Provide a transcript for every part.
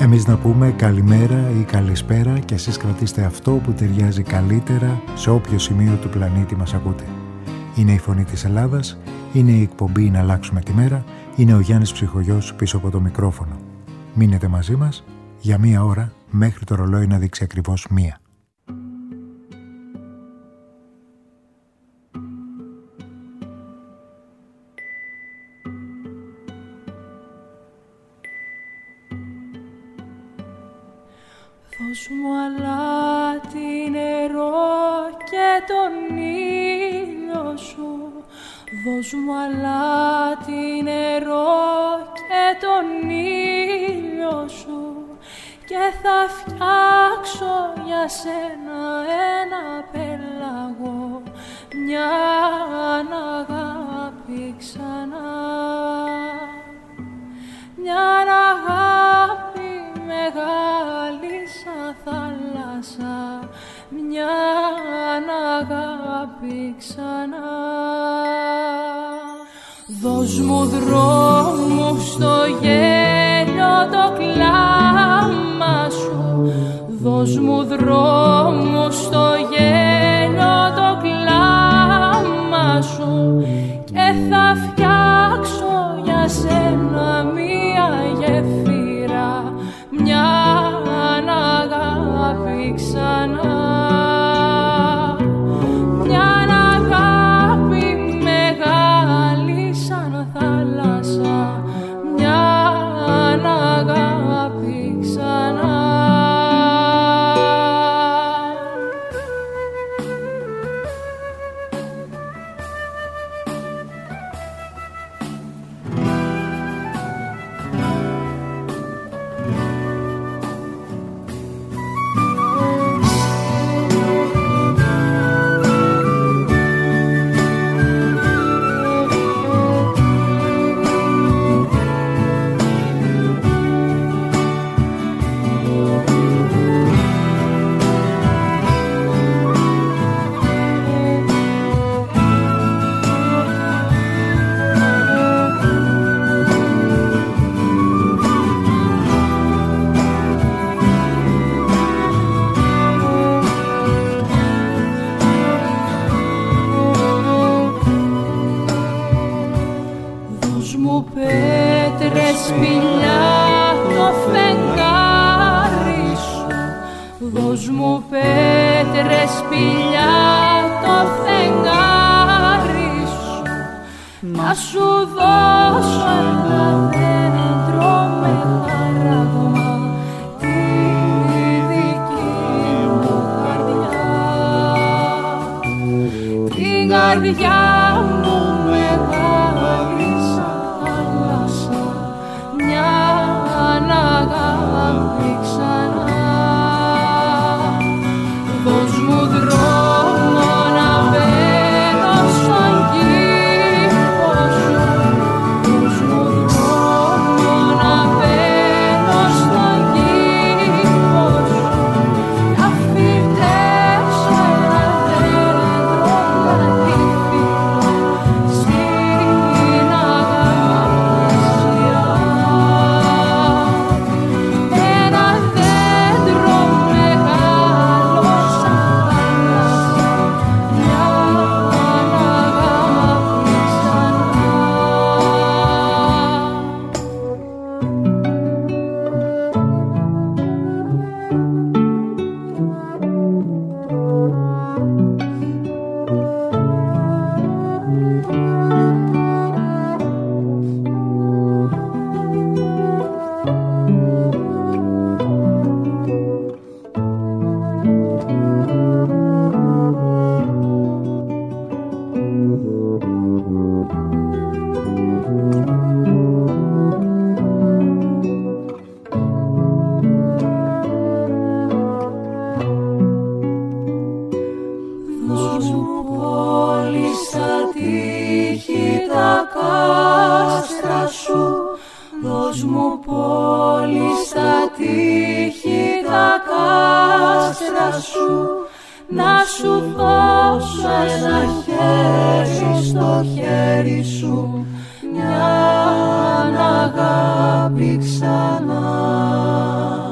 Εμείς να πούμε καλημέρα ή καλησπέρα και εσείς κρατήστε αυτό που ταιριάζει καλύτερα σε όποιο σημείο του πλανήτη μας ακούτε. Είναι η Φωνή της Ελλάδας, είναι η εκπομπή «Να αλλάξουμε τη μέρα», είναι ο Γιάννης Ψυχογιός πίσω από το μικρόφωνο. Μείνετε μαζί μας για 1 ώρα μέχρι το ρολόι να δείξει ακριβώς 1. Δώσ' μου αλάτι νερό και τον ήλιο σου. Δώσ' μου αλάτι νερό και τον ήλιο σου. Και θα φτιάξω για σένα ένα πέλαγο, μια αγάπη ξανά. Μια αγάπη μεγάλη σαν θάλασσα, μια αγάπη ξανά. Δώσ' μου δρόμου στο γέλιο το κλάμα σου. Δώσ' μου δρόμου στο γέλιο το κλάμα σου. Και θα φτιάξω για σένα μια γεφύρα, μια αγάπη ξανά. Μια αγάπη μεγάλη σαν θάλασσα, μια αγάπη ξανά. Δώσ' μου πέτρες, σπηλιά, το φεγγάρι σου. Να σου δώσω ένα δέντρο με χαράγμα, τη δική μου καρδιά. Την καρδιά μου μεγάλη σαν θάλασσα, μια αγάπη ξανά. Δώσ' μου δρόμο να μπαίνω στον κήπο σου. Δώσ' μου δρόμο να μπαίνω στον κήπο σου. Να φυτέψω ένα δέντρο λατύφι στην αγάπησιά. Ένα δέντρο μεγάλο σαν θάλασσα, μια αγάπη ξανά. Δώσ' μου πόλη στα τείχη τα κάστρα σου. Δώσ' μου πόλη στα τείχη τα κάστρα σου. Να σου δώσω ένα χέρι στο χέρι σου, μια αγάπη ξανά.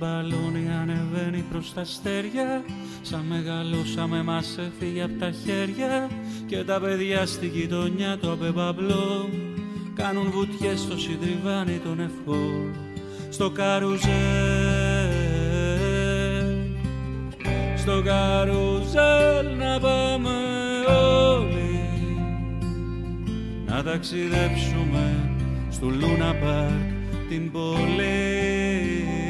μπαλόνι ανεβαίνει προς τα αστέρια. Σαν μεγαλώσαμε μας έφυγε απ' τα χέρια. Και τα παιδιά στη γειτονιά το απεμπαμπλό κάνουν βουτιές στο συντριβάνι των ευχών. Στο καρουζέλ, στο καρουζέλ να πάμε όλοι, να ταξιδέψουμε στο Λούνα Πάρκ την πόλη.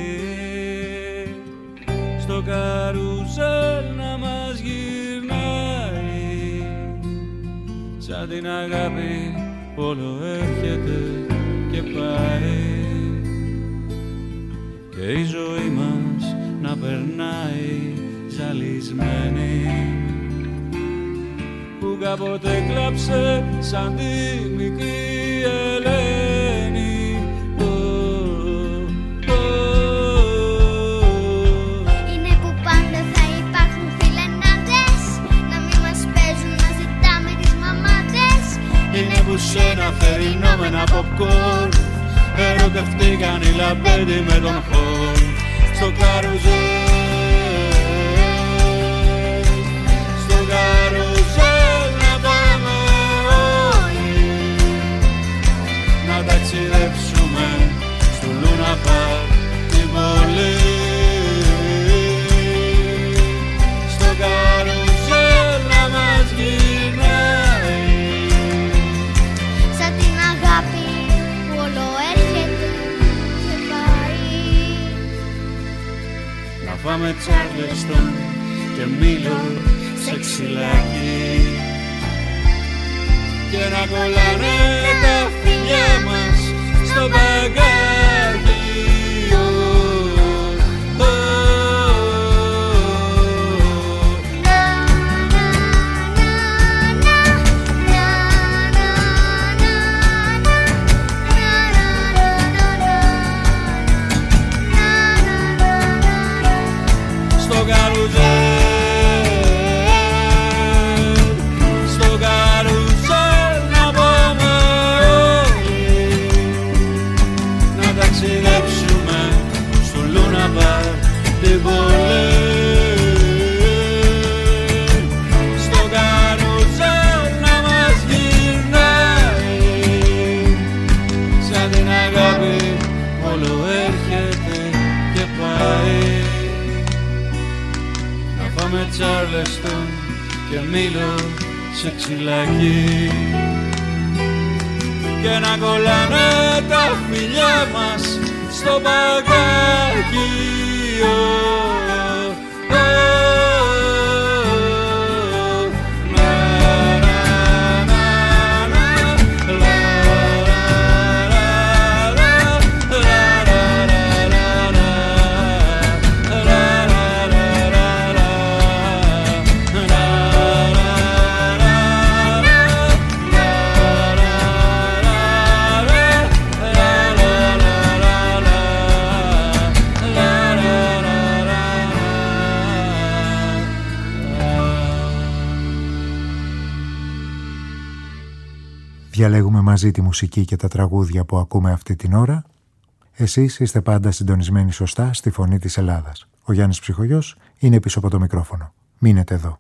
Στο καρουζέλ να μας γυρνάει, σαν την αγάπη όλο έρχεται και πάει. Και η ζωή μας να περνάει ζαλισμένη, που κάποτε κλάψε σαν τη μικρή Ελένη. Είναι που πάντα θα υπάρχουν φιλενάδες, να μην μας παίζουν να ζητάμε τις μαμάδες. Είναι που σε ένα θερινό με ένα popcorn ερωτευτήκαν οι λαμπέντι με τον χορν. Στο καρουζέλ, στο καρουζέλ να πάμε όλοι, να ταξιδέψουμε στο Λούνα Πάρκ την πόλη. Στο καρουζέλ να μας γυρνάει, σαν την αγάπη που όλο έρχεται και πάει. να φάμε Τσάρλεστον και Μήλο σε ξυλάκι, και να κολλάνε τα φιλιά μας στο μπαγκάκι. Στο καρουζέλ, στο καρουζέλ να πάμε όλοι, να ταξιδέψουμε στο Λούνα Πάρκ την πόλη. Στο καρουζέλ να μας γυρνάει, σαν την αγάπη όλο έρχεται και πάει. Με Τσάρλεστον και Μήλο σε ξυλάκι, και να κολλάνε τα φιλιά μας στο μπαγκάκι. Διαλέγουμε μαζί τη μουσική και τα τραγούδια που ακούμε αυτή την ώρα. Εσείς είστε πάντα συντονισμένοι σωστά στη Φωνή της Ελλάδας. Ο Γιάννης Ψυχογιός είναι πίσω από το μικρόφωνο. Μείνετε εδώ.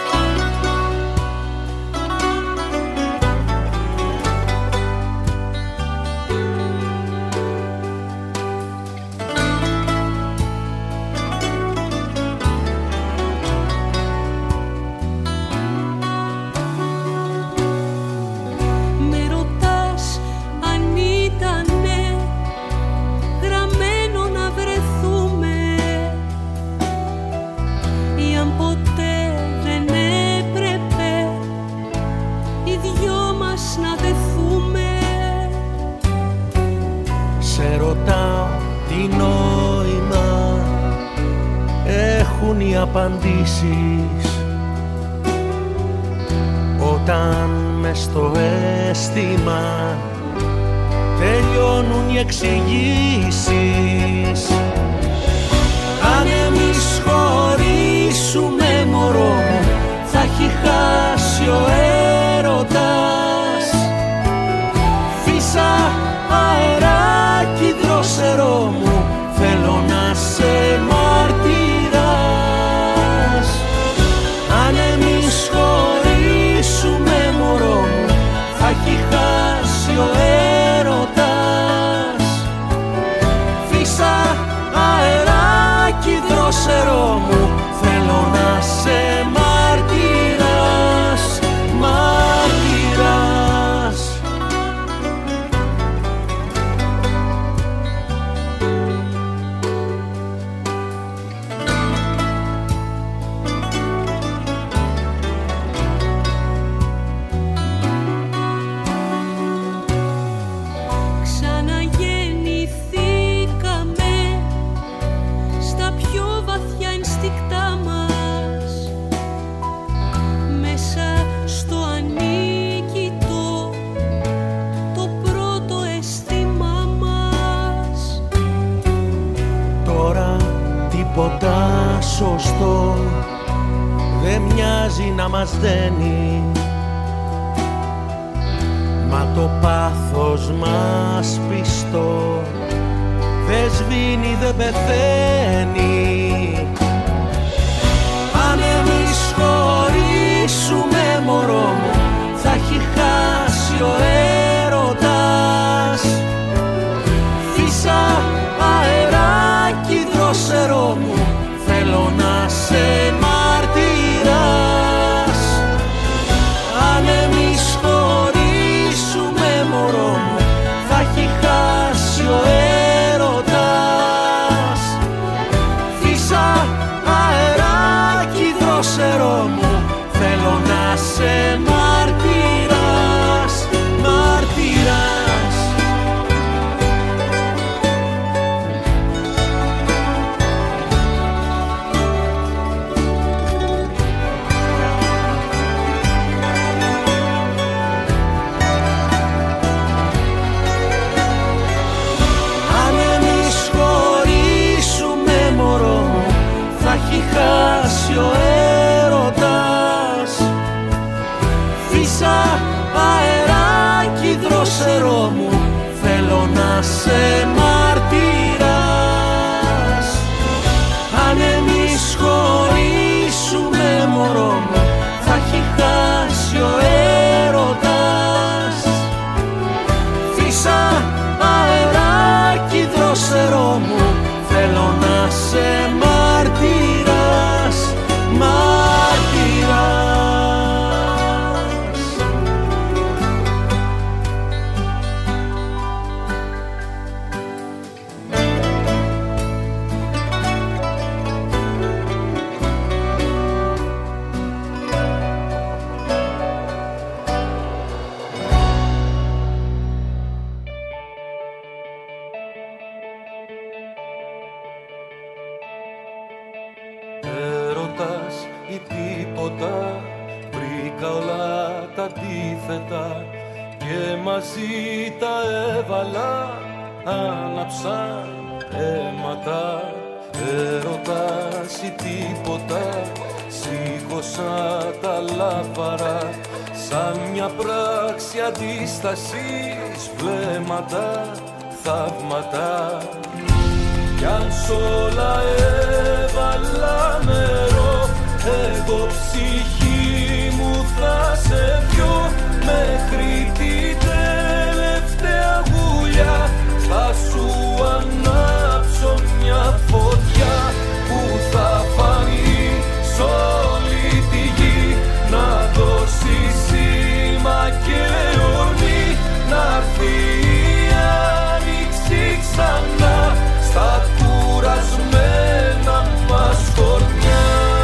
Απαντήσεις όταν μες στο αίσθημα τελειώνουν οι εξηγήσεις. Αν εμείς χωρίσουμε μωρό μου, θα έχει χάσει ο έρωτας. Φύσα αεράκι δρόσερό μου, θέλω να σε σωστό, δεν μοιάζει να μας δένει, μα το πάθος μας πιστό δεν σβήνει, δεν πεθαίνει. Αν εμείς χωρίσουμε μωρό μου, θα έχει χάσει ο έρωτας. Φύσα αεράκι δρόσερό μου, θέλω να σε μαρτυράς. Αν εμείς χωρίσουμε μωρό μου, θα έχει χάσει ο έρωτας. Φύσα αεράκι δρόσερό μου, θέλω να σε μαρτυράς, μαρτυράς. Αν εμείς χωρίσουμε μωρό μου, θα έχει χάσει ο έρωτας. Φύσα αεράκι δρόσερό μου, θέλω να σε μαρτυράς. Αν εμείς χωρίσουμε μωρό μου, θα έχει χάσει ο έρωτας. Φύσα αεράκι δρόσερό μου, θέλω να σε μαρτυράς, μαρτυράς. Έρωτας ή τίποτα, βρήκα όλα τα αντίθετα και μαζί τα έβαλα, άναψαν αίματα. Έρωτας ή τίποτα, σήκωσα τα λάβαρα, σαν μια πράξη αντίστασης, βλέμματα, θαύματα. Κι αν σ' όλα έβαλα νερό, εγώ ψυχή μου θα σε πιω, μέχρι την τελευταία γουλιά θα σου ανάψω μια φωτιά που θα φανεί σ' όλη τη γη, να δώσει σήμα και ορμή, να'ρθεί η άνοιξη ξανά στα κουρασμένα μας χωριά.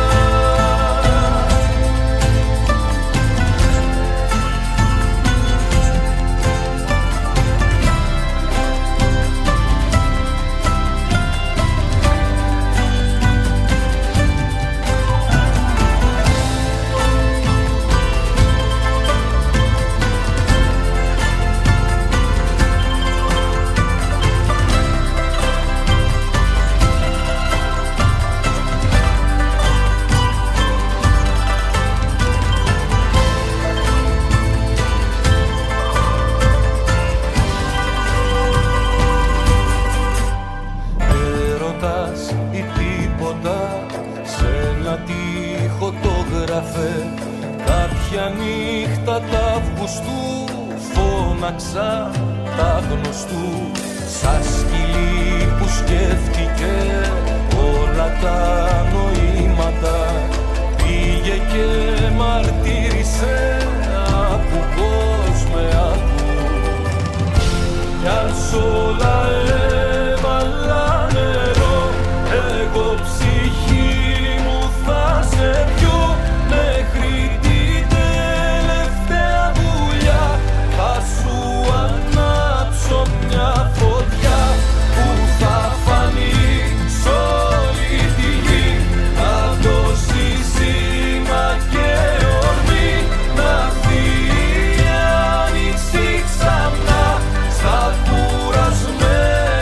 Κάποια νύχτα τα Αυγουστού φώναξα τα γνωστού, σαν σκυλί που σκέφτηκε όλα τα νοήματα. Πήγε και μαρτύρησε, άκου πως με άκου. Κι αν σ' όλα έβαλα νερό, εγώ ψυχή μου θα σε πιω, μέχρι την τελευταία δουλειά θα σου ανάψω μια φωτιά που θα φανεί σ' όλη τη γη, θα δώσει σήμα και ορμή, να'ρθεί η άνοιξη ξανά στα κουρασμένα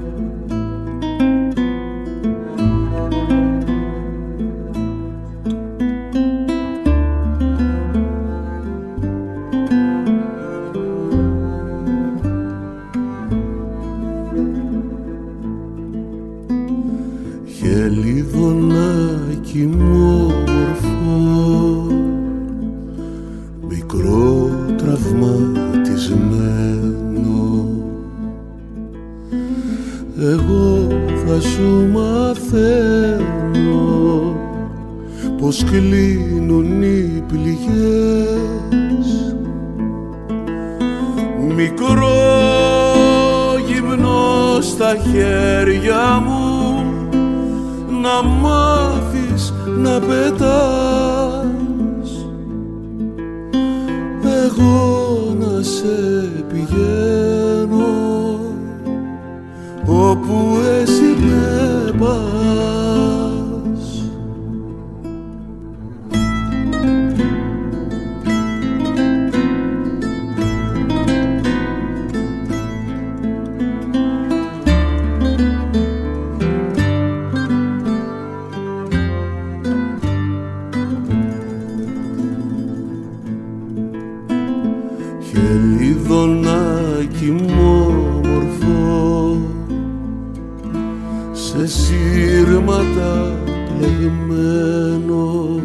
Χελιδονάκι μου όμορφο, μικρό τραυματισμένο, εγώ θα σου μαθαίνω πως κλείνουν οι πληγές. Μικρό γυμνό στα χέρια μου, να μάθεις να πετάς, εγώ να σε πηγαίνω όπου εσύ με πας. Χελιδονάκι μου όμορφο, σε σύρματα πλεγμένο,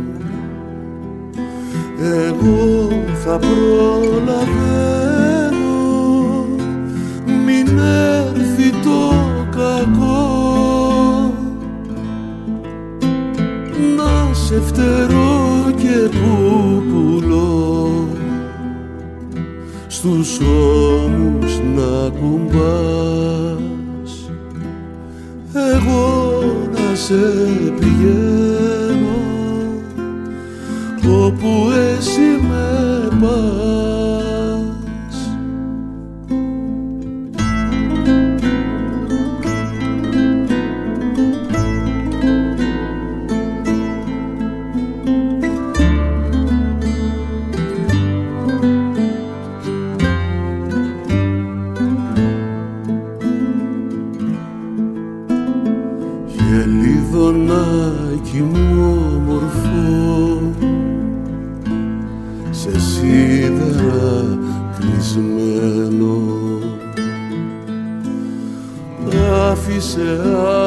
εγώ θα προλαβαίνω μην έρθει το κακό, να σε φτερώ και που πουλώ στους ώμους να κουμπάς, εγώ να σε πηγαίνω όπου εσύ με πας. Χελιδονάκι μου όμορφο, σε σίδερα κλεισμένο, άφησε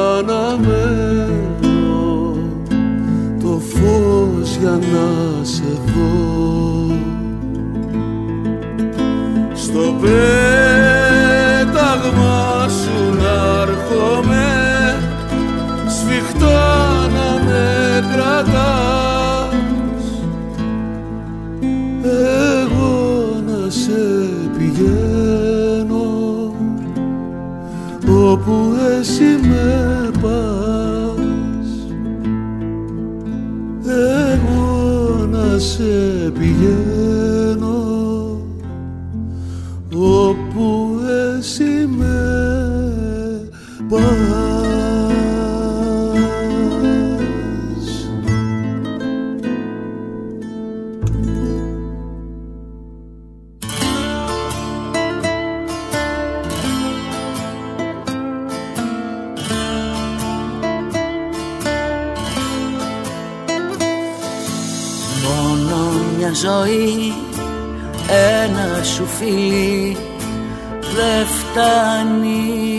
αναμένο το φως για να σε δω. Στο πέταγμα σου να έρχομαι, σφιχτά να με κρατάς, εγώ να σε πηγαίνω όπου εσύ με πας, εγώ να σε πηγαίνω όπου εσύ με πας. Ζωή ένα σου φίλι δε φτάνει,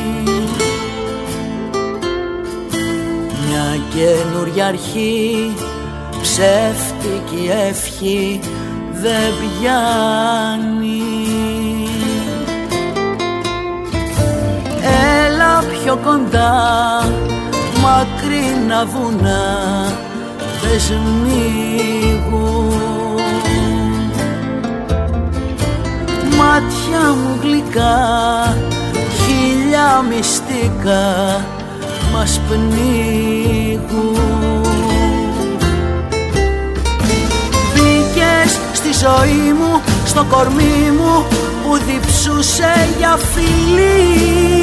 μια καινούρια αρχή ψεύτικη ευχή δεν πιάνει. Έλα πιο κοντά, μακρινά βουνά δεν σμίγουν, μάτια μου γλυκά, χίλια μυστικά μας πνίγουν. Μπήκες στη ζωή μου, στο κορμί μου που διψούσε για φιλί,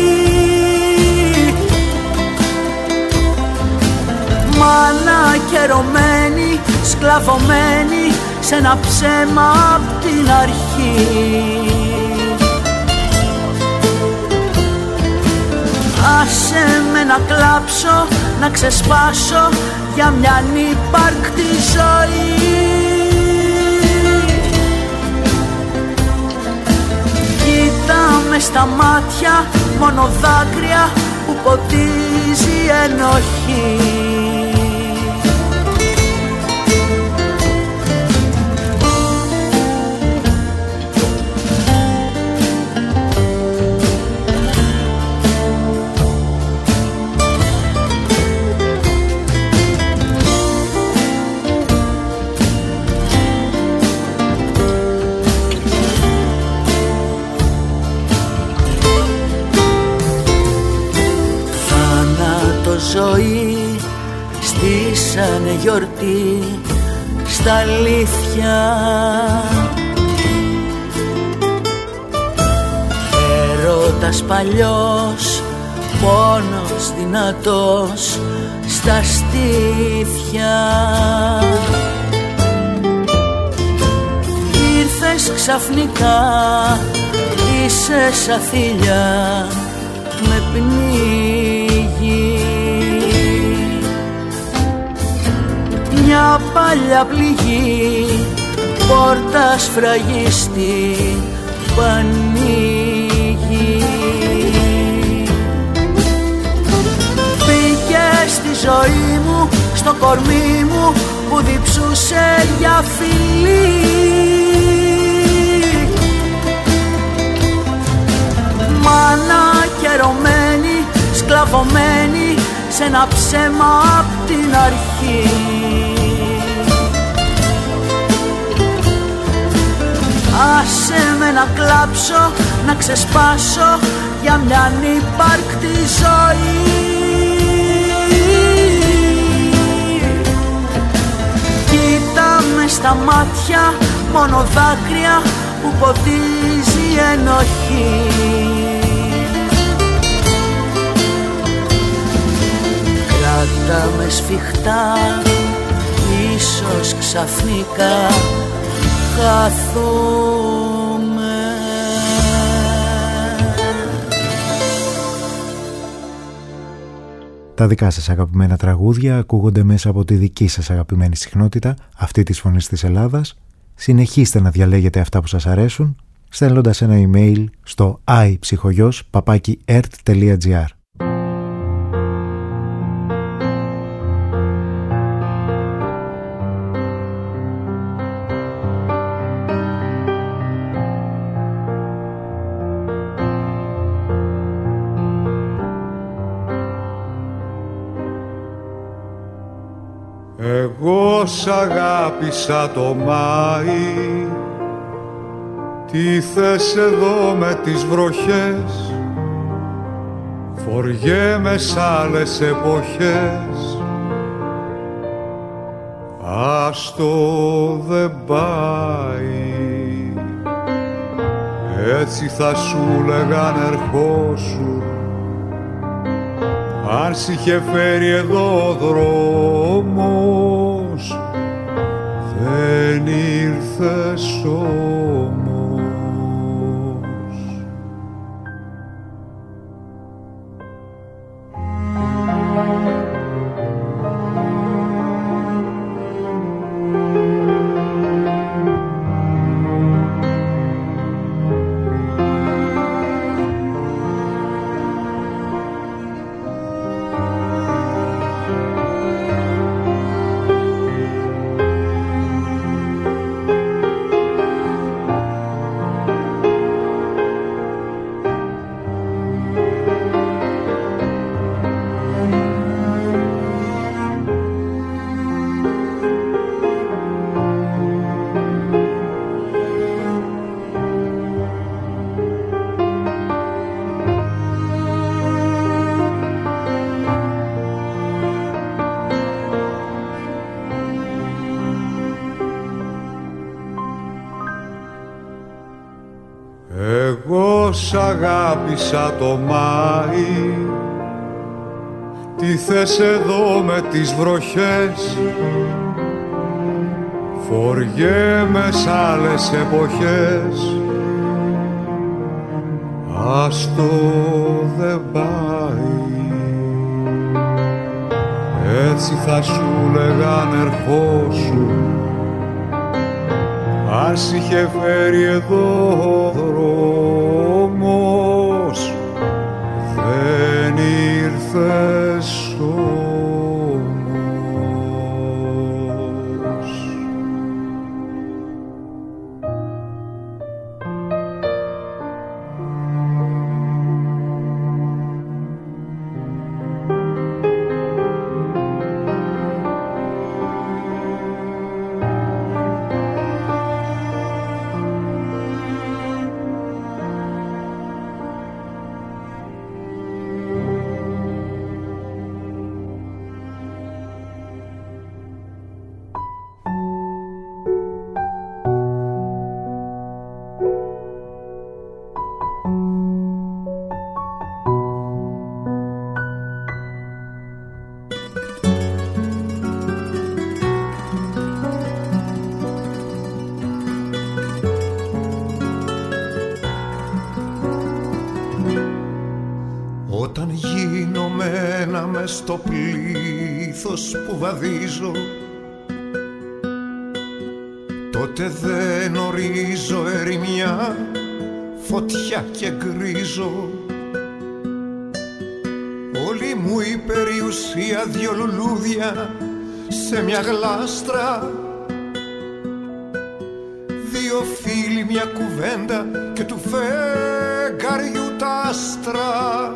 μάνα καιρωμένη, σκλαβωμένη σε ένα ψέμα απ' την αρχή. με να κλάψω, να ξεσπάσω για μια ανύπαρκτη ζωή. Κοίτα μες στα μάτια, μόνο δάκρυα που ποτίζει ενοχή. Ζωή στήσανε γιορτή στα αλήθεια. Έρωτας παλιός, πόνος δυνατός στα στήθια. Ήρθες ξαφνικά, είσαι σαν θηλιά με πνίγει. Μια παλιά πληγή, πόρτα σφραγίστη που ανοίγει. Μπήκες στη ζωή μου, στο κορμί μου που διψούσε για φιλί. Μάνα καιρωμένη, σκλαβωμένη σε ένα ψέμα απ' την αρχή. Άσε με να κλάψω, να ξεσπάσω για μια ανύπαρκτη ζωή. Κοίτα με στα μάτια, μόνο δάκρυα που ποτίζει ενοχή. Κράτα με σφιχτά, ίσως ξαφνικά χαθούμε. Τα δικά σας αγαπημένα τραγούδια ακούγονται μέσα από τη δική σας αγαπημένη συχνότητα, αυτή της Φωνής της Ελλάδας. Συνεχίστε να διαλέγετε αυτά που σας αρέσουν, στέλνοντας ένα email στο iPsychogos@ert.gr. Εγώ σ' αγάπησα το Μάη, τι θες εδώ με τις βροχές, φοριέμαι σ' άλλες εποχές, άστο δεν πάει, έτσι θα σου λέγαν ερχόσου, αν σ' είχε φέρει εδώ ο δρόμος, δεν ήρθες όμως. Εγώ σ' αγάπησα το Μάη, τι θες εδώ με τις βροχές, φοριέμαι σ' άλλες εποχές, άστο δεν πάει, έτσι θα σου λέγαν ερχόσου, αν σ' είχε φέρει εδώ ο δρόμος, δεν ήρθες όμως. Όταν γίνομαι ένα μες στο πλήθος που βαδίζω, τότε δεν ορίζω ερημιά, φωτιά και γκρίζω. Όλη μου η περιουσία δυο λουλούδια σε μια γλάστρα, δύο φίλοι μια κουβέντα και του φεγγαριού τα άστρα.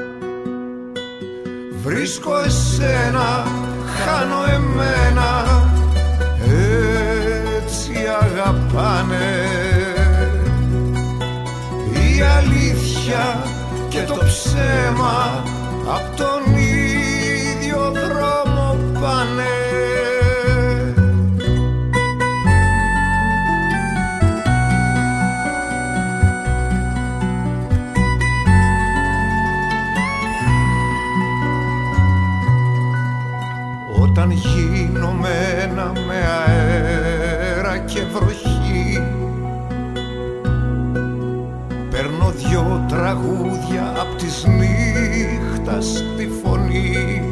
Βρίσκω εσένα, χάνω εμένα, έτσι αγαπάνε. Η αλήθεια και το ψέμα απ' τον ίδιο δρόμο πάνε. Όταν γίνομαι ένα με αέρα και βροχή, παίρνω δυο τραγούδια απ' της νύχτας τη φωνή.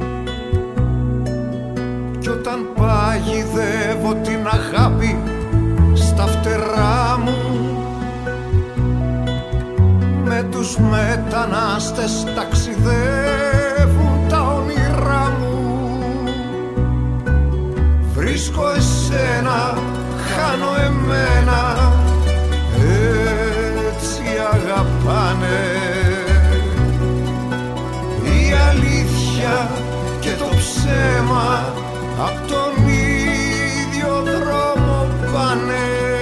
Κι όταν παγιδεύω την αγάπη στα φτερά μου, με τους μετανάστες ταξιδεύουν τα όνειρά μου. Βρίσκω εσένα, χάνω εμένα, έτσι αγαπάνε. Η αλήθεια και το ψέμα απ' τον ίδιο δρόμο πάνε.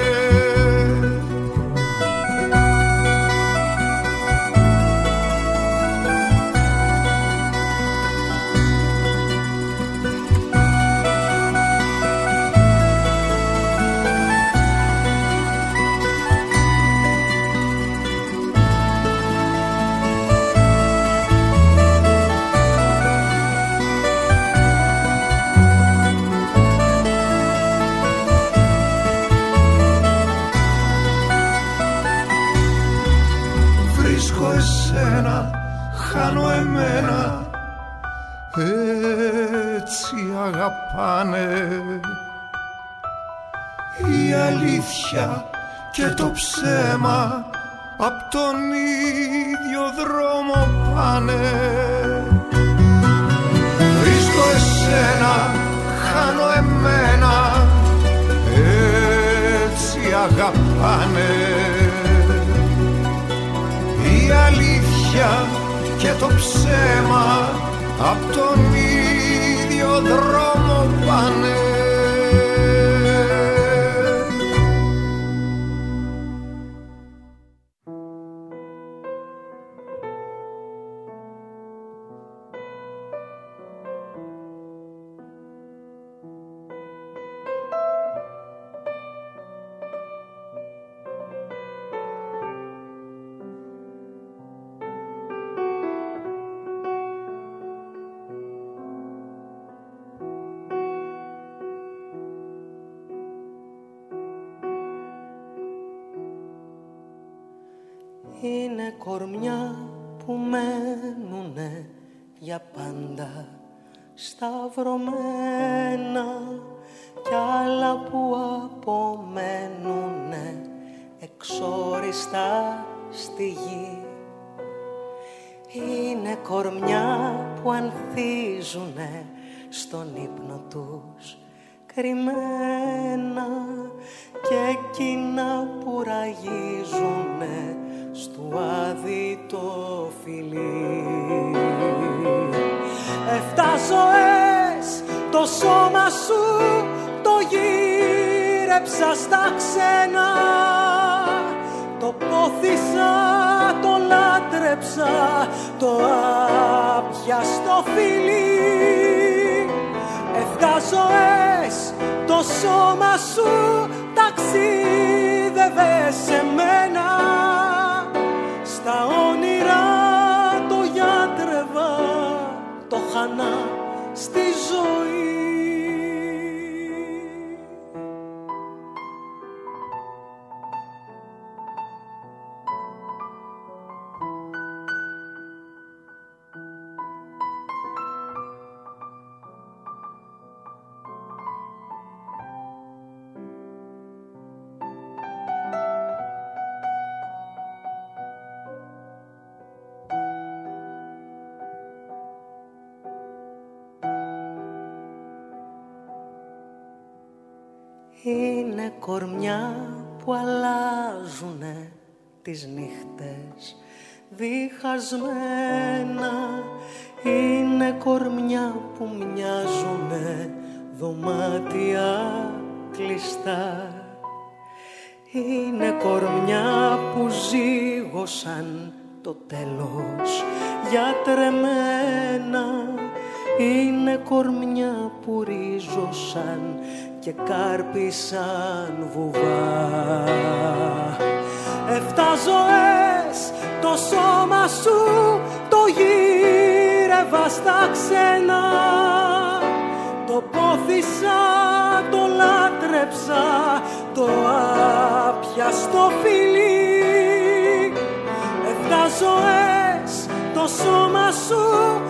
Χάνω εμένα, έτσι αγαπάνε. Η αλήθεια και το ψέμα απ' τον ίδιο δρόμο πάνε. Βρίσκω εσένα, χάνω εμένα, έτσι αγαπάνε. Η αλήθεια και το ψέμα απ' τον ίδιο δρόμο πάνε. Είναι κορμιά που μένουνε για πάντα σταυρωμένα κι άλλα που απομένουνε εξόριστα στη γη. Είναι κορμιά που ανθίζουνε στον ύπνο τους κρυμμένα και εκείνα που ραγίζουνε στου άδει το φιλί. 7 ζωές το σώμα σου το γύρεψα στα ξένα, το πόθησα, το λάτρεψα, το άπιαστο φιλί. 7 ζωές το σώμα σου ταξίδευε σε μένα, στα όνειρα το γιατρεύα, το χανά στη ζωή. Είναι κορμιά που αλλάζουνε τις νύχτες διχασμένα, είναι κορμιά που μοιάζουνε δωμάτια κλειστά, είναι κορμιά που ζήγωσαν το τέλος γιατρεμένα, είναι κορμιά που ρίζωσαν και κάρπισαν βουβά. 7 ζωές το σώμα σου το γύρευα στα ξένα, το πόθησα, το λάτρεψα, το άπιαστο φιλί. 7 ζωές το σώμα σου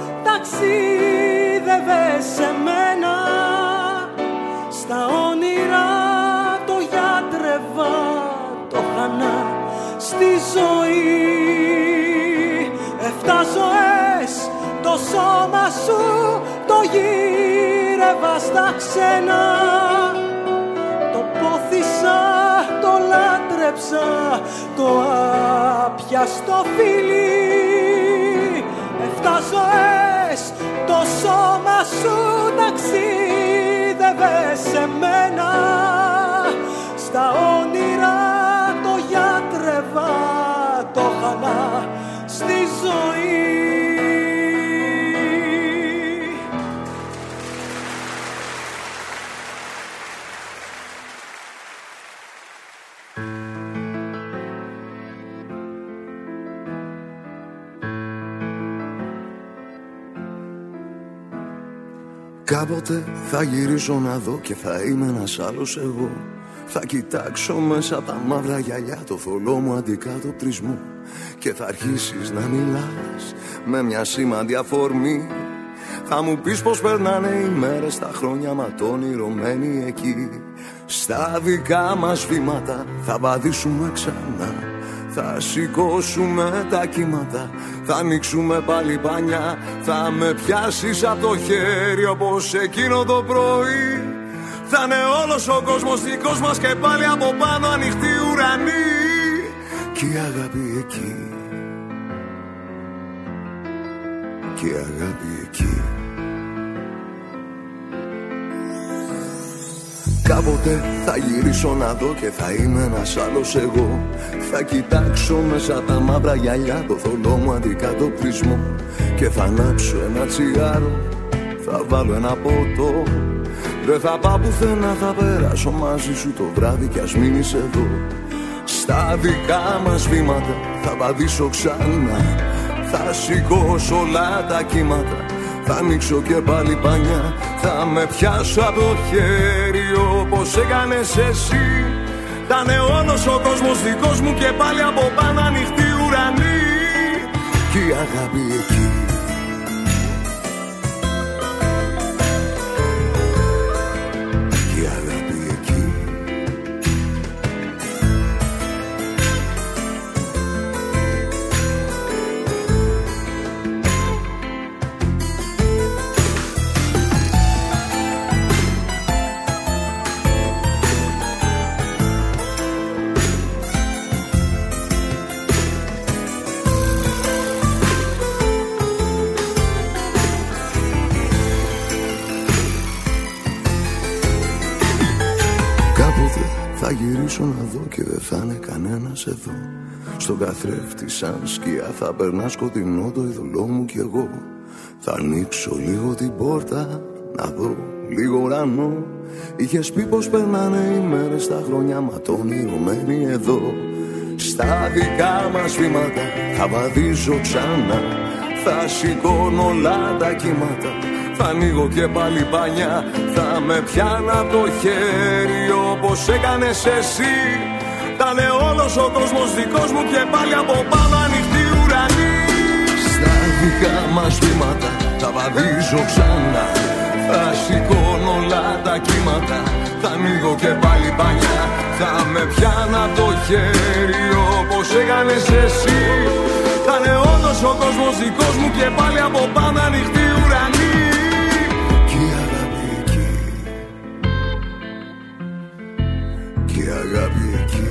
ταξίδευε σε μένα, στα όνειρα το γιατρεύα, το χανά στη ζωή. 7 ζωές το σώμα σου το γύρευα στα ξένα, το πόθησα, το λάτρεψα, το άπιαστο φιλί. 7 ζωές το σώμα σου ταξίδευε σε μένα, στα όνειρα το γιατρεύα, το χανά στη ζωή. Κάποτε θα γυρίσω να δω και θα είμαι ένας άλλος εγώ. Θα κοιτάξω μέσα από τα μαύρα γυαλιά το θολό μου αντικατοπτρισμό και θα αρχίσεις να μιλάς με μια σήμαντη αφορμή. Θα μου πεις πως περνάνε οι μέρες, τα χρόνια ματώνυρωμένοι εκεί. Στα δικά μας βήματα θα βαδίσουμε ξανά, θα σηκώσουμε τα κύματα, θα ανοίξουμε πάλι πανιά. Θα με πιάσεις από το χέρι όπως εκείνο το πρωί. Θα είναι όλος ο κόσμος δικός μας και πάλι από πάνω ανοιχτή ουρανή. Κι η αγάπη εκεί, κι η αγάπη εκεί. Κάποτε θα γυρίσω να δω και θα είμαι ένας άλλος εγώ. Θα κοιτάξω μέσα τα μαύρα γυαλιά το θολό μου αντικατοπτρισμό και θα ανάψω ένα τσιγάρο, θα βάλω ένα ποτό. Δεν θα πάω πουθενά, θα περάσω μαζί σου το βράδυ κι ας μείνεις εδώ. Στα δικά μας βήματα θα βαδίσω ξανά, θα σηκώσω όλα τα κύματα, θα ανοίξω και πάλι πανιά. Θα με πιάσω από το χέρι όπως έκανες εσύ. Θα είναι όλος ο κόσμος δικός μου και πάλι από πάνω ανοιχτή ουρανή. Κι η αγάπη εκεί, Θα γυρίσω να δω και δεν θα είναι κανένας εδώ. Στον καθρέφτη σαν σκιά θα περνά σκοτεινό το ειδωλό μου κι εγώ. Θα ανοίξω λίγο την πόρτα να δω λίγο ουρανό. Είχες πει πως περνάνε οι μέρες τα χρόνια, μα το όνειρο μένει εδώ. Στα δικά μας βήματα θα βαδίζω ξανά. Θα σηκώνω όλα τα κύματα. Θα ανοίγω και πάλι πανιά. Θα με πιάνω από το χέρι όπως έκανες εσύ. Θα είναι όλος ο κόσμος δικός μου και πάλι από πάνω ανοιχτή ουρανή. Στα δικά μας βήματα θα βαδίζω ξανά. Θα σηκώνω όλα τα κύματα. Θα ανοίγω και πάλι πανιά. Θα με πιάνω από το χέρι όπως έκανες εσύ. Θα είναι όλος ο κόσμος δικός μου και πάλι από πάνω ανοιχτή ουρανή. Και η αγάπη εκεί, και η αγάπη εκεί,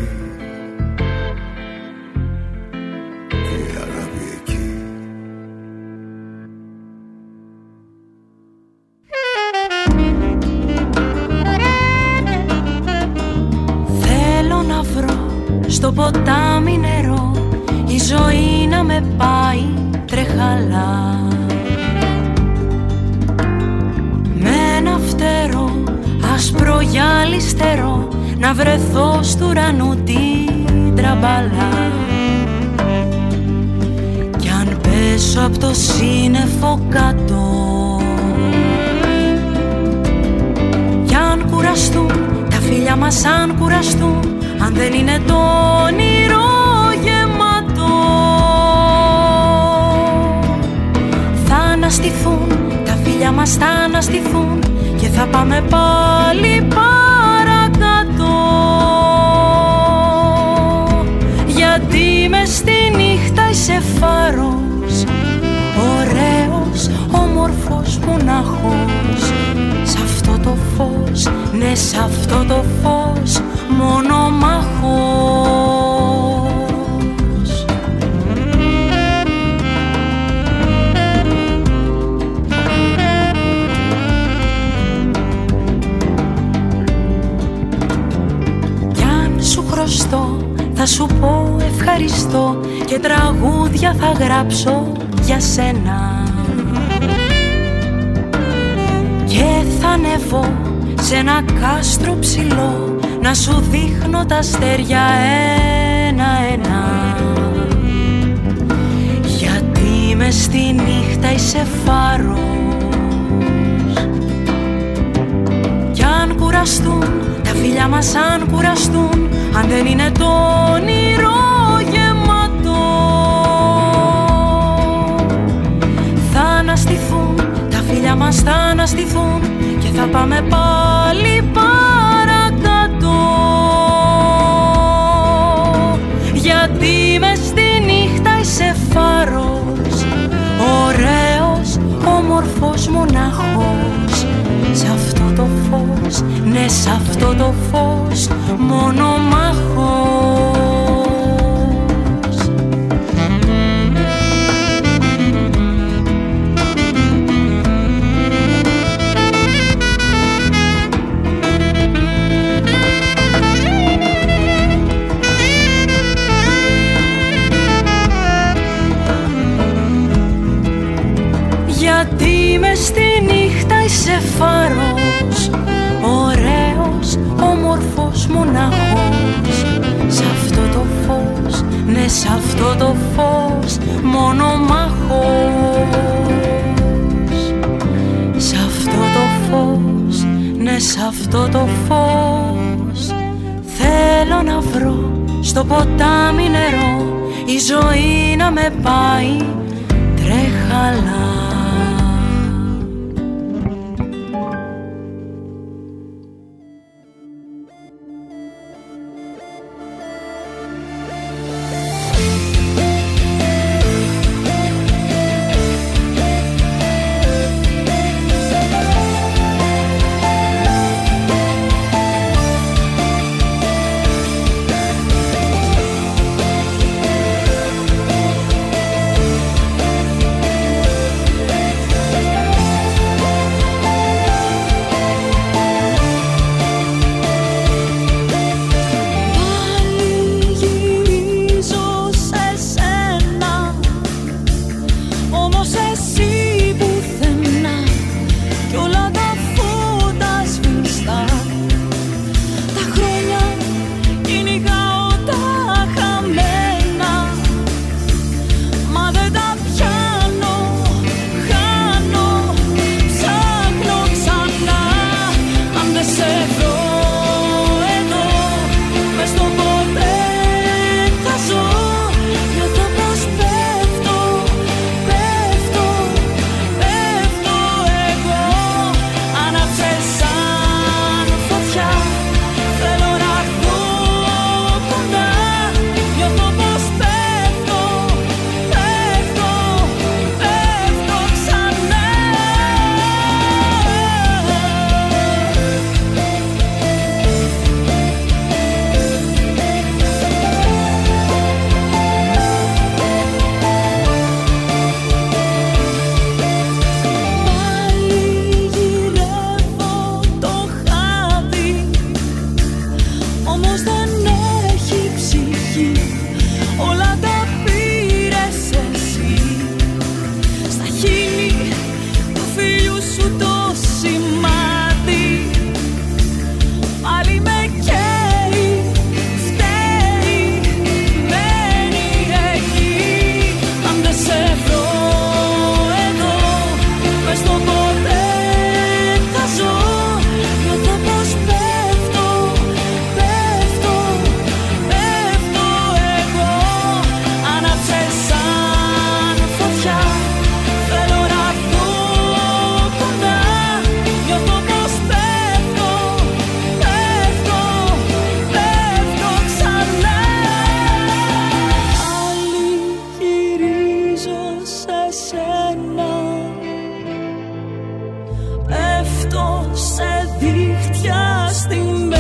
και η αγάπη εκεί. Θέλω να βρω στο ποτάμι νερό, η ζωή να με πάει τρεχαλά. Με ένα φτερό άσπρο γυαλιστερό να βρεθώ στου ουρανού την τραμπαλά. Κι αν πέσω απ' το σύννεφο κάτω, κι αν κουραστούν τα φίλια μας, αν κουραστούν, αν δεν είναι το όνειρο γεμάτο, θα αναστηθούν τα φίλια μας, θα αναστηθούν και θα πάμε πάλι παρακάτω. Γιατί μες στη νύχτα είσαι φάρος, ωραίος, όμορφος, μονάχος. Σ' αυτό το φως, ναι, σ' αυτό το φως μονομάχος. Κι αν σου χρωστώ θα σου πω ευχαριστώ και τραγούδια θα γράψω για σένα. Και θα ανεβώ σε ένα κάστρο ψηλό να σου δείχνω τα αστέρια ένα-ένα. Γιατί μες στη νύχτα είσαι φάρος. Κι αν κουραστούν τα φίλια μας, αν κουραστούν, αν δεν είναι το όνειρο γεμάτο, θα αναστηθούν τα φίλια μας, θα αναστηθούν και θα πάμε πάλι παρακάτω. Γιατί μες στη νύχτα είσαι φάρος, ωραίος, όμορφος, μονάχος. Σ' αυτό το φως, ναι, σ' αυτό το φως μονομάχος. Γιατί μες στη νύχτα είσαι φάρος, ωραίος, όμορφος, μονάχος. Σ' αυτό το φως, ναι, σ' αυτό το φως μονομάχος. Σ' αυτό το φως, ναι, σ' αυτό το φως θέλω να βρω στο ποτάμι νερό, η ζωή να με πάει τρέχαλα. σε δίχτυα στημένα.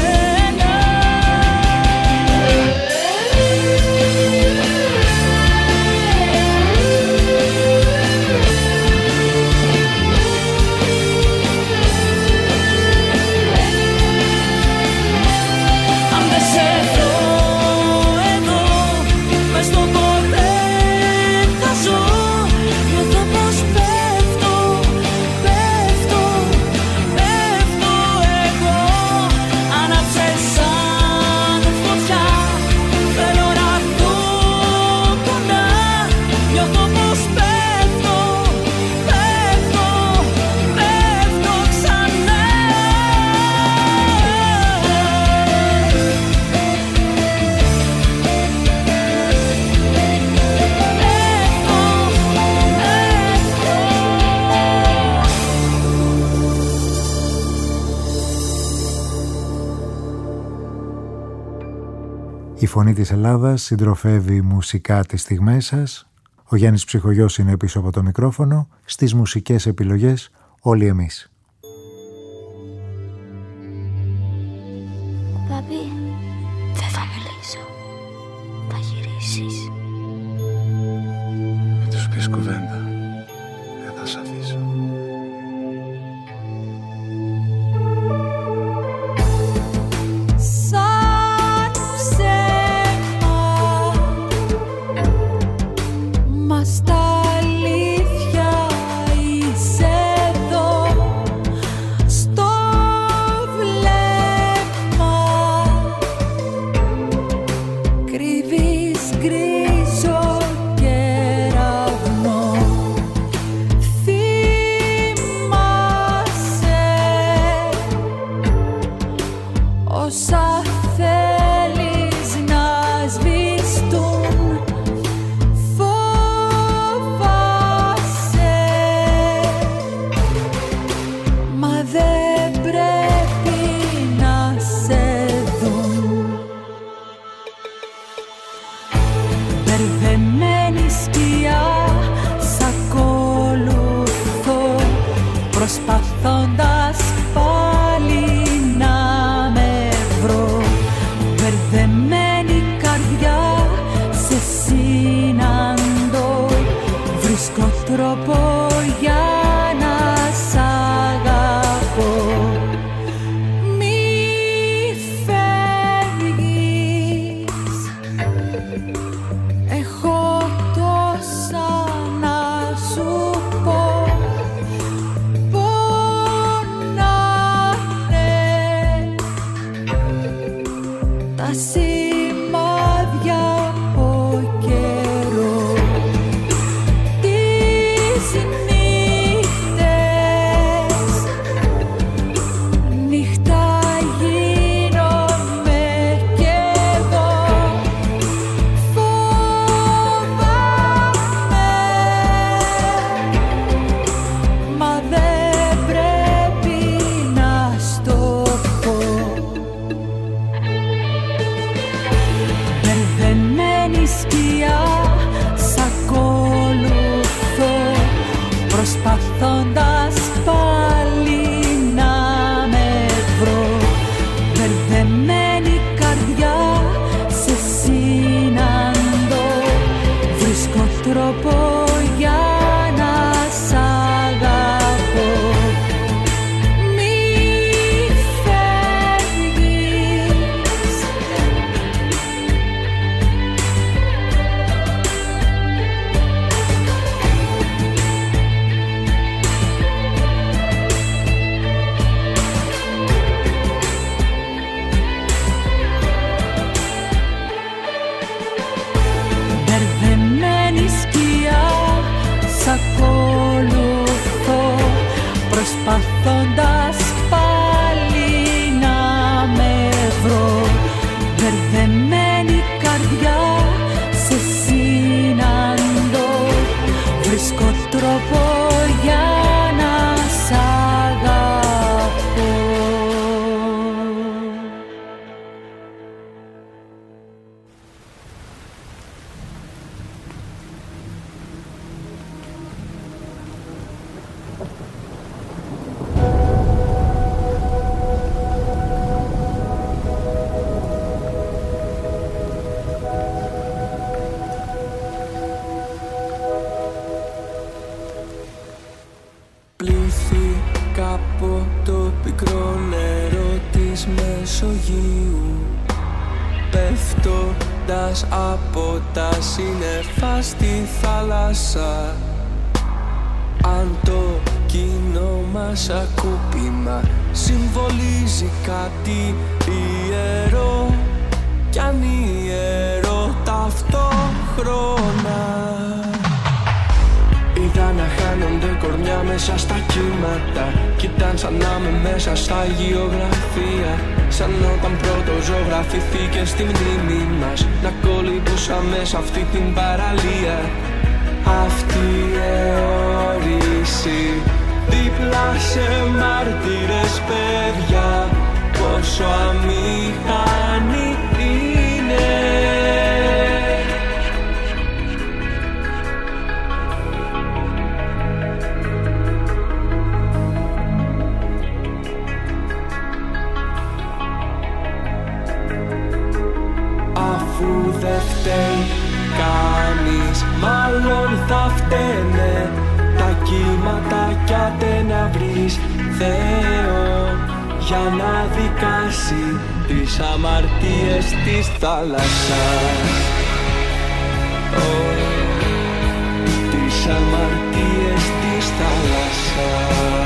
Η φωνή της Ελλάδας συντροφεύει μουσικά τις στιγμές σας. Ο Γιάννης Ψυχογιός είναι πίσω από το μικρόφωνο. Στις μουσικές επιλογές όλοι εμείς. Παπί, δεν θα μιλήσω. Θα γυρίσεις. Θα τους πεις κουβέντα. Δεν θα σ' αφήσω. Γκρίζο κεραυνό, Πλήθηκα από το πικρό νερό της Μεσογείου, πέφτοντας από τα σύννεφα στη θάλασσα. Αν το κοινό μας ακούπημα συμβολίζει κάτι ιερό, κι αν ιερό ταυτόχρονα. Είδα να χάνονται κορμιά μέσα στα κύματα, κι ήταν σαν να είμαι μέσα στα γεωγραφία. Σαν όταν πρώτο ζωγραφηθήκε στη μνήμη μας, να κολυμπούσαμε σε αυτή την παραλία. Αυτή η αιώρηση δίπλα σε μάρτυρες παιδιά, πόσο αμήχανη είναι. Αφού δεν φταίει κανείς, μάλλον θα φταίνε τα κύματα, κι άντε να βρεις Θεό για να δικάσει τις αμαρτίες της θάλασσας. Τις αμαρτίες της θάλασσας.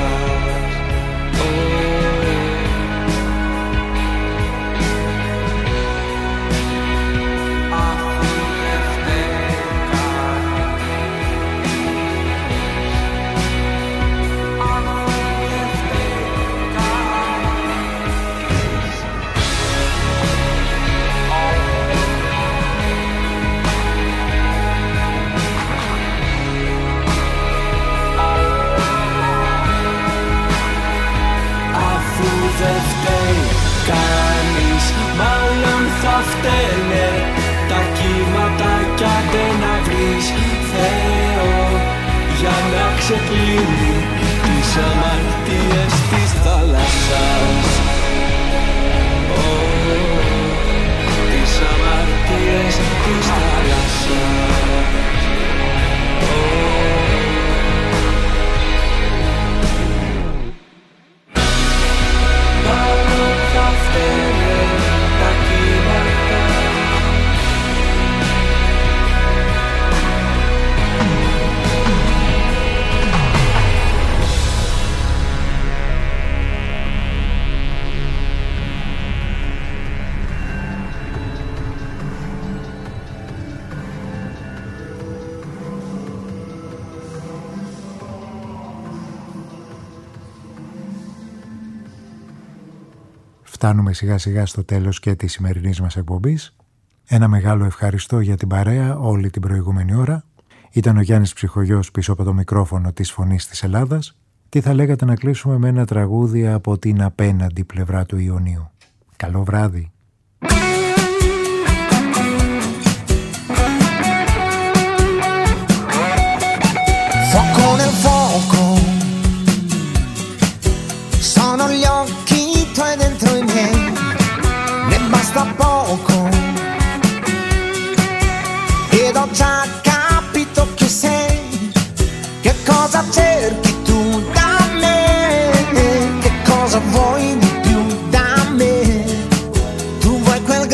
Κανείς, μάλλον θα φταίνε τα κύματα, κι άντε να βρεις Θεό για να ξεκλίνει τις αμαρτίες της θάλασσας. Τις αμαρτίες της θάλασσας. Φτάνουμε σιγά σιγά στο τέλος και της σημερινής μας εκπομπής. Ένα μεγάλο ευχαριστώ για την παρέα όλη την προηγούμενη ώρα. Ήταν ο Γιάννης Ψυχογιός πίσω από το μικρόφωνο της Φωνής της Ελλάδας. Τι θα λέγατε να κλείσουμε με ένα τραγούδι από την απέναντι πλευρά του Ιωνίου. Καλό βράδυ. Fuoco nel fuoco, sono gli occhi tuoi dentro i miei, ne basta poco, ed ho già capito chi sei, che cosa cerchi tu da me, che cosa vuoi di più da me, tu vuoi quel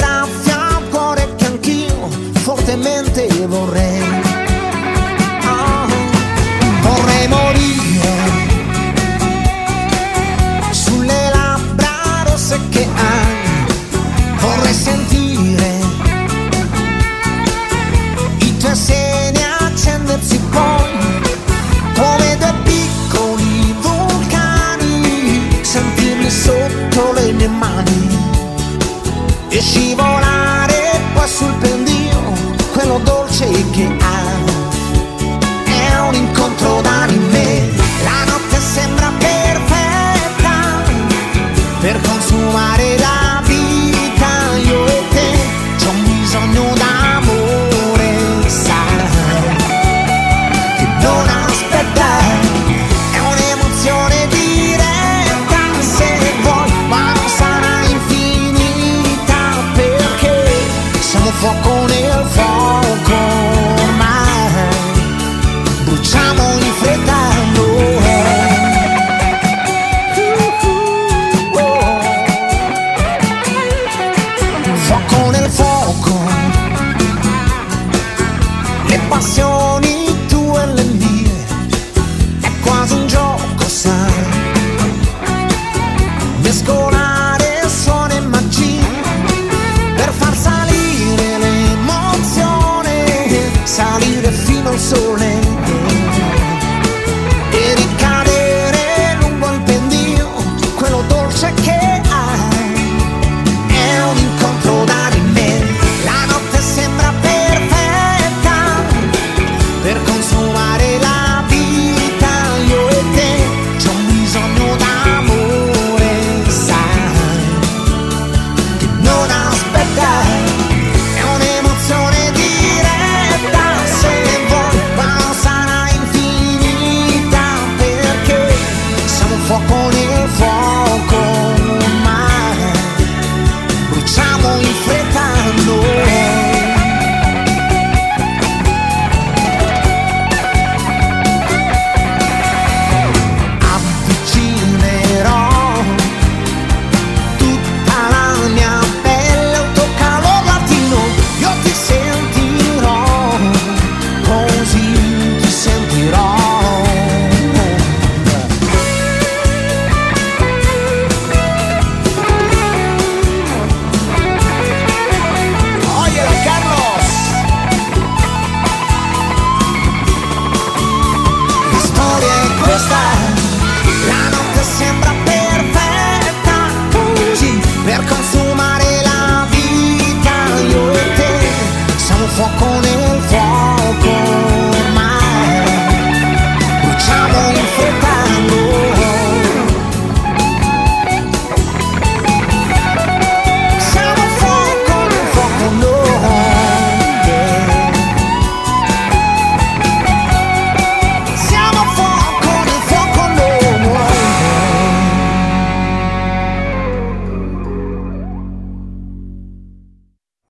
fuoco